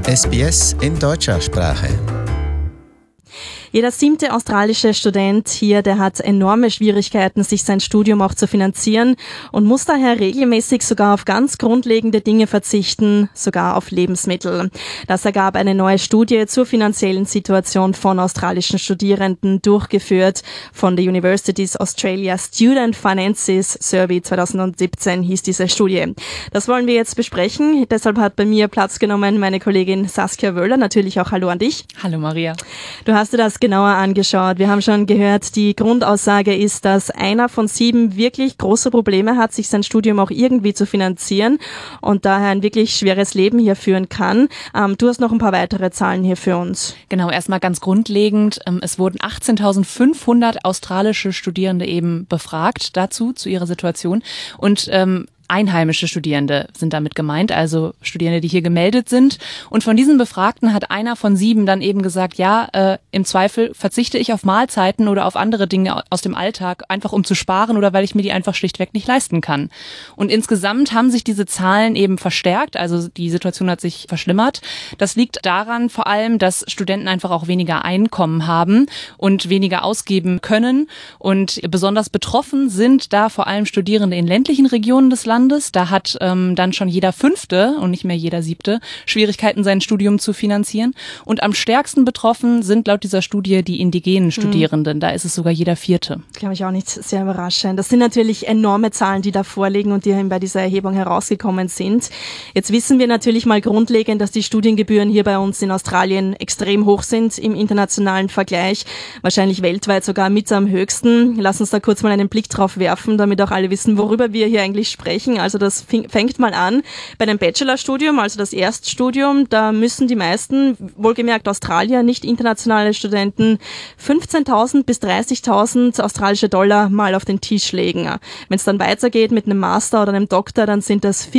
SBS in deutscher Sprache. Jeder 7. australische Student hier, der hat enorme Schwierigkeiten, sich sein Studium auch zu finanzieren und muss daher regelmäßig sogar auf ganz grundlegende Dinge verzichten, sogar auf Lebensmittel. Das ergab eine neue Studie zur finanziellen Situation von australischen Studierenden, durchgeführt von der Universities Australia Student Finances Survey 2017 hieß diese Studie. Das wollen wir jetzt besprechen. Deshalb hat bei mir Platz genommen meine Kollegin Saskia Wöhler. Natürlich auch Hallo an dich. Hallo Maria. Du hast dir das genauer angeschaut. Wir haben schon gehört, die Grundaussage ist, dass einer von 7 wirklich große Probleme hat, sich sein Studium auch irgendwie zu finanzieren und daher ein wirklich schweres Leben hier führen kann. Du hast noch ein paar weitere Zahlen hier für uns. Genau, erstmal ganz grundlegend. Es wurden 18.500 australische Studierende eben befragt dazu, zu ihrer Situation und einheimische Studierende sind damit gemeint, also Studierende, die hier gemeldet sind. Und von diesen Befragten hat einer von 7 dann eben gesagt, ja, im Zweifel verzichte ich auf Mahlzeiten oder auf andere Dinge aus dem Alltag, einfach um zu sparen oder weil ich mir die einfach schlichtweg nicht leisten kann. Und insgesamt haben sich diese Zahlen eben verstärkt, also die Situation hat sich verschlimmert. Das liegt daran vor allem, dass Studenten einfach auch weniger Einkommen haben und weniger ausgeben können. Und besonders betroffen sind da vor allem Studierende in ländlichen Regionen des Landes. Da hat dann schon jeder 5. und nicht mehr jeder 7. Schwierigkeiten, sein Studium zu finanzieren. Und am stärksten betroffen sind laut dieser Studie die indigenen Studierenden. Da ist es sogar jeder 4. Glaube ich auch nicht sehr überraschend. Das sind natürlich enorme Zahlen, die da vorliegen und die bei dieser Erhebung herausgekommen sind. Jetzt wissen wir natürlich mal grundlegend, dass die Studiengebühren hier bei uns in Australien extrem hoch sind im internationalen Vergleich. Wahrscheinlich weltweit sogar mit am höchsten. Lass uns da kurz mal einen Blick drauf werfen, damit auch alle wissen, worüber wir hier eigentlich sprechen. Also das fängt mal an bei einem Bachelorstudium, also das Erststudium. Da müssen die meisten, wohlgemerkt Australier, nicht internationale Studenten, 15.000 bis 30.000 australische Dollar mal auf den Tisch legen. Wenn es dann weitergeht mit einem Master oder einem Doktor, dann sind das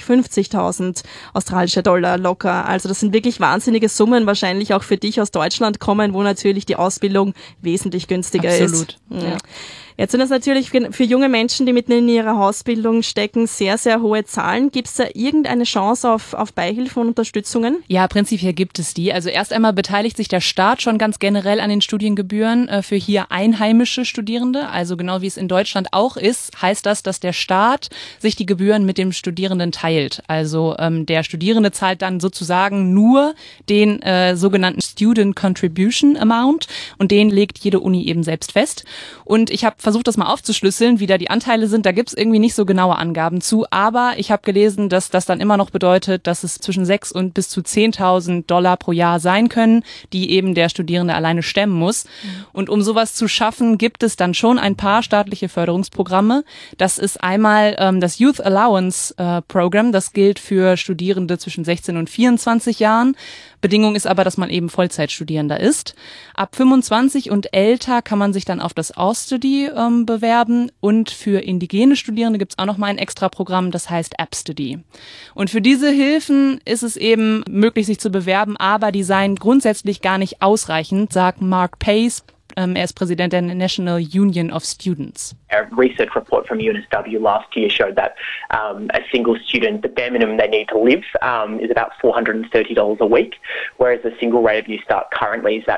50.000 australische Dollar locker. Also das sind wirklich wahnsinnige Summen, wahrscheinlich auch für dich aus Deutschland kommen, wo natürlich die Ausbildung wesentlich günstiger ist. Ja. Jetzt sind das natürlich für junge Menschen, die mitten in ihrer Ausbildung stecken, sehr, sehr hohe Zahlen. Gibt es da irgendeine Chance auf Beihilfen und Unterstützungen? Ja, prinzipiell gibt es die. Also erst einmal beteiligt sich der Staat schon ganz generell an den Studiengebühren für hier einheimische Studierende. Also genau wie es in Deutschland auch ist, heißt das, dass der Staat sich die Gebühren mit dem Studierenden teilt. Also der Studierende zahlt dann sozusagen nur den sogenannten Student Contribution Amount und den legt jede Uni eben selbst fest. Und ich habe versucht, das mal aufzuschlüsseln, wie da die Anteile sind. Da gibt es irgendwie nicht so genaue Angaben zu, aber ich habe gelesen, dass das dann immer noch bedeutet, dass es zwischen 6.000 und bis zu 10.000 Dollar pro Jahr sein können, die eben der Studierende alleine stemmen muss. Und um sowas zu schaffen, gibt es dann schon ein paar staatliche Förderungsprogramme. Das ist einmal das Youth Allowance Program, das gilt für Studierende zwischen 16 und 24 Jahren. Bedingung ist aber, dass man eben Vollzeitstudierender ist. Ab 25 und älter kann man sich dann auf das Austudy bewerben und für indigene Studierende gibt es auch noch mal ein extra Programm, das heißt AppStudy. Und für diese Hilfen ist es eben möglich, sich zu bewerben, aber die seien grundsätzlich gar nicht ausreichend, sagt Mark Pace. Er ist Präsident der National Union of Students. A research report from UNSW last year showed that a single student, the bare minimum they need to live is about $430 a week, whereas the single rate of New Start currently is at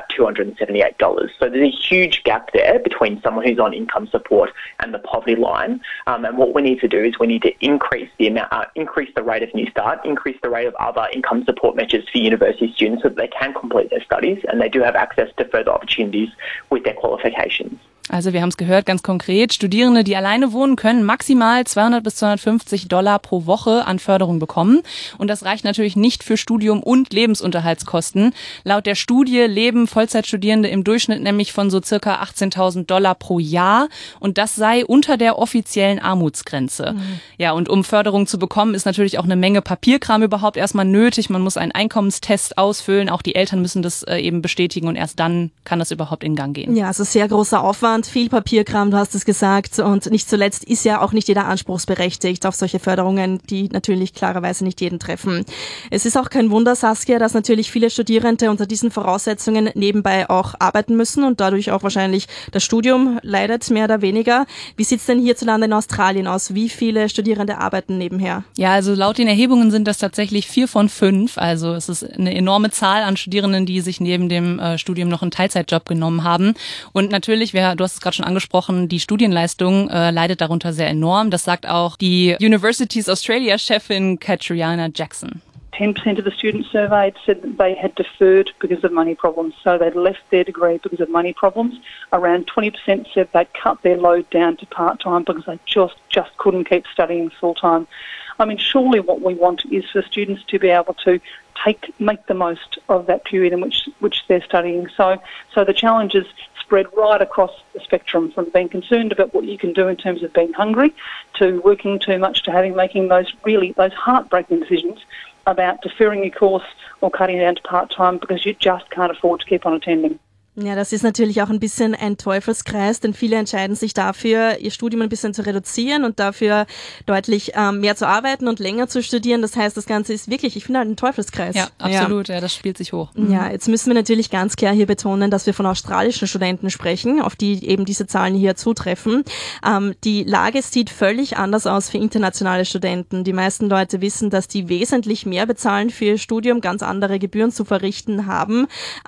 $278. So there's a huge gap there between someone who's on income support and the poverty line. And what we need to do is we need to increase the amount, increase the rate of New Start, increase the rate of other income support measures for university students so that they can complete their studies and they do have access to further opportunities with their qualifications. Also wir haben es gehört, ganz konkret, Studierende, die alleine wohnen, können maximal 200 bis 250 Dollar pro Woche an Förderung bekommen. Und das reicht natürlich nicht für Studium und Lebensunterhaltskosten. Laut der Studie leben Vollzeitstudierende im Durchschnitt nämlich von so circa 18.000 Dollar pro Jahr. Und das sei unter der offiziellen Armutsgrenze. Ja, und um Förderung zu bekommen, ist natürlich auch eine Menge Papierkram überhaupt erstmal nötig. Man muss einen Einkommenstest ausfüllen. Auch die Eltern müssen das eben bestätigen und erst dann kann das überhaupt in Gang gehen. Ja, also sehr großer Aufwand. Aufwand, viel Papierkram, du hast es gesagt, und nicht zuletzt ist ja auch nicht jeder anspruchsberechtigt auf solche Förderungen, die natürlich klarerweise nicht jeden treffen. Es ist auch kein Wunder, Saskia, dass natürlich viele Studierende unter diesen Voraussetzungen nebenbei auch arbeiten müssen und dadurch auch wahrscheinlich das Studium leidet, mehr oder weniger. Wie sieht's denn hierzulande in Australien aus? Wie viele Studierende arbeiten nebenher? Ja, also laut den Erhebungen sind das tatsächlich 4 von 5. Also es ist eine enorme Zahl an Studierenden, die sich neben dem Studium noch einen Teilzeitjob genommen haben. Und natürlich, du hast es gerade schon angesprochen, die Studienleistung leidet darunter sehr enorm. Das sagt auch die Universities Australia-Chefin Catriona Jackson. 10% of the students surveyed said that they had deferred because of money problems, so they'd left their degree because of money problems. Around 20% said they'd cut their load down to part-time because they just couldn't keep studying full-time. I mean, surely what we want is for students to be able to make the most of that period in which they're studying. So the challenges spread right across the spectrum, from being concerned about what you can do in terms of being hungry, to working too much, to making those heartbreaking decisions about deferring your course or cutting it down to part-time because you just can't afford to keep on attending. Ja, das ist natürlich auch ein bisschen ein Teufelskreis, denn viele entscheiden sich dafür, ihr Studium ein bisschen zu reduzieren und dafür deutlich mehr zu arbeiten und länger zu studieren. Das heißt, das Ganze ist wirklich, ich finde, halt ein Teufelskreis. Ja, absolut. Ja, das spielt sich hoch. Ja, jetzt müssen wir natürlich ganz klar hier betonen, dass wir von australischen Studenten sprechen, auf die eben diese Zahlen hier zutreffen. Die Lage sieht völlig anders aus für internationale Studenten. Die meisten Leute wissen, dass die wesentlich mehr bezahlen für ihr Studium, ganz andere Gebühren zu verrichten haben.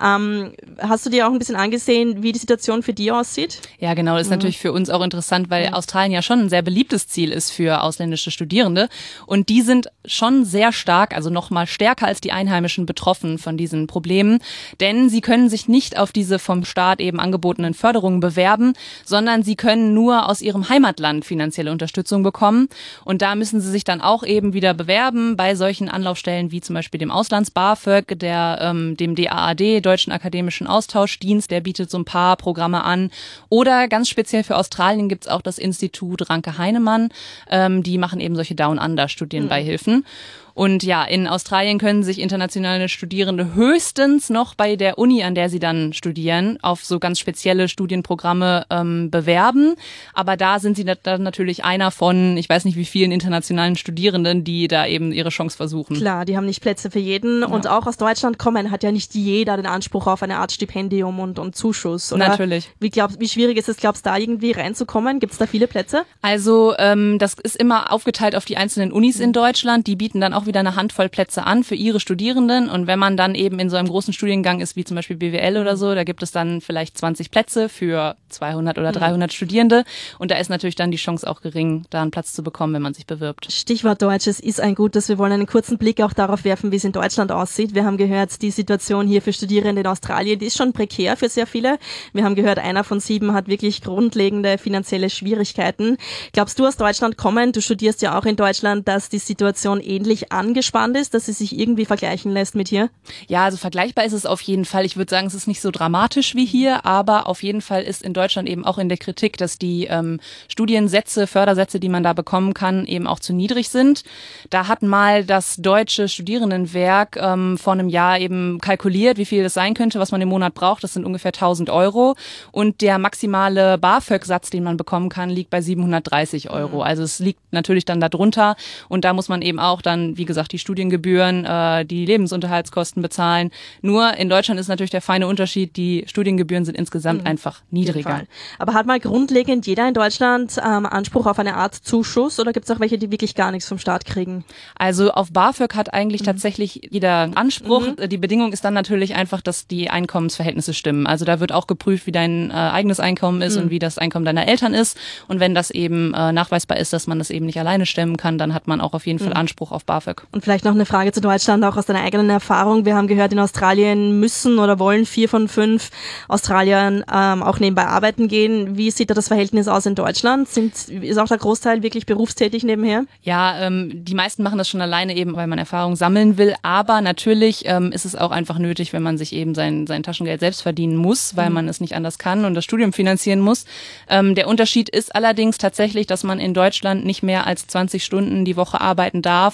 Hast du dir auch ein bisschen angesehen, wie die Situation für die aussieht? Ja, genau. Das ist natürlich für uns auch interessant, weil Australien ja schon ein sehr beliebtes Ziel ist für ausländische Studierende. Und die sind schon sehr stark, also noch mal stärker als die Einheimischen, betroffen von diesen Problemen. Denn sie können sich nicht auf diese vom Staat eben angebotenen Förderungen bewerben, sondern sie können nur aus ihrem Heimatland finanzielle Unterstützung bekommen. Und da müssen sie sich dann auch eben wieder bewerben bei solchen Anlaufstellen wie zum Beispiel dem Auslands-BAföG, dem DAAD, Deutschen Akademischen Austauschdienst. Der bietet so ein paar Programme an. Oder ganz speziell für Australien gibt's auch das Institut Ranke-Heinemann. Die machen eben solche Down-Under-Studienbeihilfen. Und ja, in Australien können sich internationale Studierende höchstens noch bei der Uni, an der sie dann studieren, auf so ganz spezielle Studienprogramme bewerben. Aber da sind sie dann natürlich einer von, ich weiß nicht wie vielen internationalen Studierenden, die da eben ihre Chance versuchen. Klar, die haben nicht Plätze für jeden. Ja. Und auch aus Deutschland kommen hat ja nicht jeder den Anspruch auf eine Art Stipendium und Zuschuss. Oder? Natürlich. Wie schwierig ist es, glaubst du, da irgendwie reinzukommen? Gibt es da viele Plätze? Also das ist immer aufgeteilt auf die einzelnen Unis in Deutschland. Die bieten dann auch wieder eine Handvoll Plätze an für ihre Studierenden. Und wenn man dann eben in so einem großen Studiengang ist, wie zum Beispiel BWL oder so, da gibt es dann vielleicht 20 Plätze für 200 oder 300 Studierende. Und da ist natürlich dann die Chance auch gering, da einen Platz zu bekommen, wenn man sich bewirbt. Stichwort Deutsch, es ist ein gutes. Wir wollen einen kurzen Blick auch darauf werfen, wie es in Deutschland aussieht. Wir haben gehört, die Situation hier für Studierende in Australien, die ist schon prekär für sehr viele. Wir haben gehört, 1 von 7 hat wirklich grundlegende finanzielle Schwierigkeiten. Glaubst du, aus Deutschland kommen, du studierst ja auch in Deutschland, dass die Situation ähnlich angespannt ist, dass sie sich irgendwie vergleichen lässt mit hier? Ja, also vergleichbar ist es auf jeden Fall. Ich würde sagen, es ist nicht so dramatisch wie hier, aber auf jeden Fall ist in Deutschland eben auch in der Kritik, dass die Studiensätze, Fördersätze, die man da bekommen kann, eben auch zu niedrig sind. Da hat mal das Deutsche Studierendenwerk vor einem Jahr eben kalkuliert, wie viel das sein könnte, was man im Monat braucht. Das sind ungefähr 1.000 Euro. Und der maximale BAföG-Satz, den man bekommen kann, liegt bei 730 Euro. Also es liegt natürlich dann da drunter. Und da muss man eben auch dann, wie gesagt, die Studiengebühren, die Lebensunterhaltskosten bezahlen. Nur in Deutschland ist natürlich der feine Unterschied, die Studiengebühren sind insgesamt einfach niedriger. Aber hat mal grundlegend jeder in Deutschland Anspruch auf eine Art Zuschuss oder gibt es auch welche, die wirklich gar nichts vom Staat kriegen? Also auf BAföG hat eigentlich tatsächlich jeder Anspruch. Die Bedingung ist dann natürlich einfach, dass die Einkommensverhältnisse stimmen. Also da wird auch geprüft, wie dein eigenes Einkommen ist und wie das Einkommen deiner Eltern ist. Und wenn das eben nachweisbar ist, dass man das eben nicht alleine stemmen kann, dann hat man auch auf jeden Fall Anspruch auf BAföG. Und vielleicht noch eine Frage zu Deutschland, auch aus deiner eigenen Erfahrung. Wir haben gehört, in Australien müssen oder wollen 4 von 5 Australiern auch nebenbei arbeiten gehen. Wie sieht da das Verhältnis aus in Deutschland? Ist auch der Großteil wirklich berufstätig nebenher? Ja, die meisten machen das schon alleine eben, weil man Erfahrung sammeln will. Aber natürlich ist es auch einfach nötig, wenn man sich eben sein Taschengeld selbst verdienen muss, weil man es nicht anders kann und das Studium finanzieren muss. Der Unterschied ist allerdings tatsächlich, dass man in Deutschland nicht mehr als 20 Stunden die Woche arbeiten darf. Ansonsten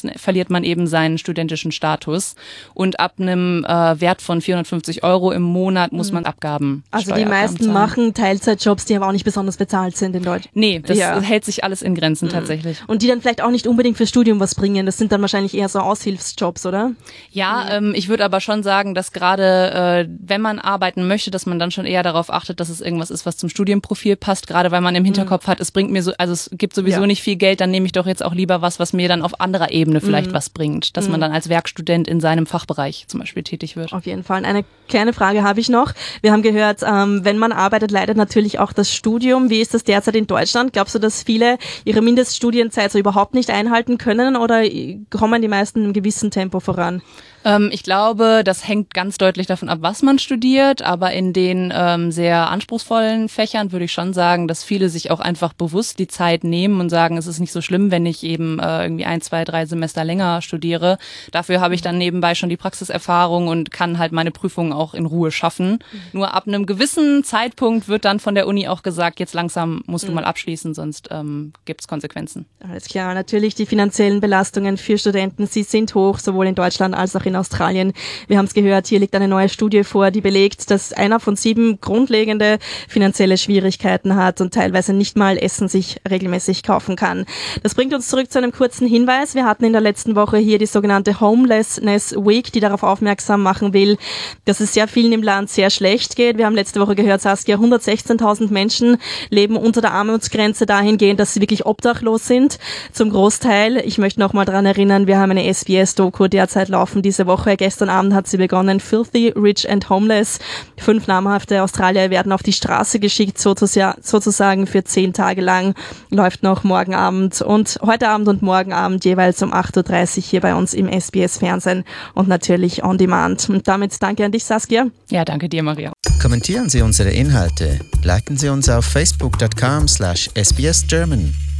ansonsten verliert man eben seinen studentischen Status. Und ab einem Wert von 450 € im Monat muss man Abgaben Also die meisten machen Teilzeitjobs, die aber auch nicht besonders bezahlt sind in Deutschland. Nee, das hält sich alles in Grenzen tatsächlich. Und die dann vielleicht auch nicht unbedingt fürs Studium was bringen. Das sind dann wahrscheinlich eher so Aushilfsjobs, oder? Ja, ich würde aber schon sagen, dass gerade wenn man arbeiten möchte, dass man dann schon eher darauf achtet, dass es irgendwas ist, was zum Studienprofil passt. Gerade weil man im Hinterkopf hat, es bringt mir es gibt sowieso nicht viel Geld, dann nehme ich doch jetzt auch lieber was mir dann auf anderer Ebene vielleicht was bringt. Dass man dann als Werkstudent in seinem Fachbereich zum Beispiel tätig wird. Auf jeden Fall. Eine kleine Frage habe ich noch. Wir haben gehört, wenn man arbeitet, leidet natürlich auch das Studium. Wie ist das derzeit in Deutschland? Glaubst du, dass viele ihre Mindeststudienzeit so überhaupt nicht einhalten können oder kommen die meisten in einem gewissen Tempo voran? Ich glaube, das hängt ganz deutlich davon ab, was man studiert, aber in den sehr anspruchsvollen Fächern würde ich schon sagen, dass viele sich auch einfach bewusst die Zeit nehmen und sagen, es ist nicht so schlimm, wenn ich eben irgendwie 1, 2, 3 Semester länger studiere. Dafür habe ich dann nebenbei schon die Praxiserfahrung und kann halt meine Prüfungen auch in Ruhe schaffen. Nur ab einem gewissen Zeitpunkt wird dann von der Uni auch gesagt, jetzt langsam musst du mal abschließen, sonst gibt's Konsequenzen. Alles klar, natürlich die finanziellen Belastungen für Studenten, sie sind hoch, sowohl in Deutschland als auch in Australien. Wir haben es gehört, hier liegt eine neue Studie vor, die belegt, dass 1 von 7 grundlegende finanzielle Schwierigkeiten hat und teilweise nicht mal Essen sich regelmäßig kaufen kann. Das bringt uns zurück zu einem kurzen Hinweis. Wir hatten in der letzten Woche hier die sogenannte Homelessness Week, die darauf aufmerksam machen will, dass es sehr vielen im Land sehr schlecht geht. Wir haben letzte Woche gehört, Saskia, 116.000 Menschen leben unter der Armutsgrenze dahingehend, dass sie wirklich obdachlos sind. Zum Großteil. Ich möchte noch mal daran erinnern, wir haben eine SBS-Doku derzeit laufen diese Woche. Gestern Abend hat sie begonnen. Filthy, Rich and Homeless. 5 namhafte Australier werden auf die Straße geschickt, sozusagen für 10 Tage lang. Läuft noch morgen Abend und heute Abend und morgen Abend jeweils um 8.30 Uhr hier bei uns im SBS-Fernsehen und natürlich on demand. Und damit danke an dich, Saskia. Ja, danke dir, Maria. Kommentieren Sie unsere Inhalte. Liken Sie uns auf facebook.com/sbsgerman.